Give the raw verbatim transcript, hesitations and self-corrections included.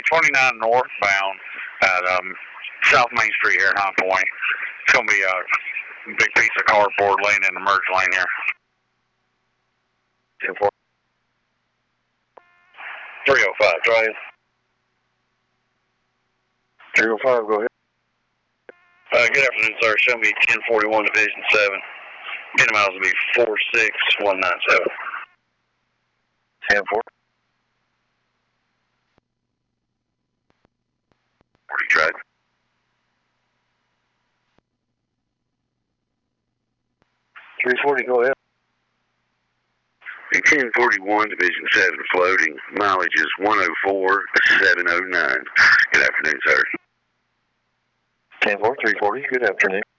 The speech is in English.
twenty-nine northbound at um, South Main Street here in High Point. It's going to be a big piece of cardboard laying in the merge lane here. ten four. three oh five, trying. three oh five, go ahead. Uh, good afternoon, sir. Show me ten forty-one, Division seven. Get miles will be four six one nine seven. ten four. forty, tried. three forty, go ahead. ten forty-one, Division seven, floating. Mileage is one oh four seven oh nine. Good afternoon, sir. ten four, three forty, good afternoon.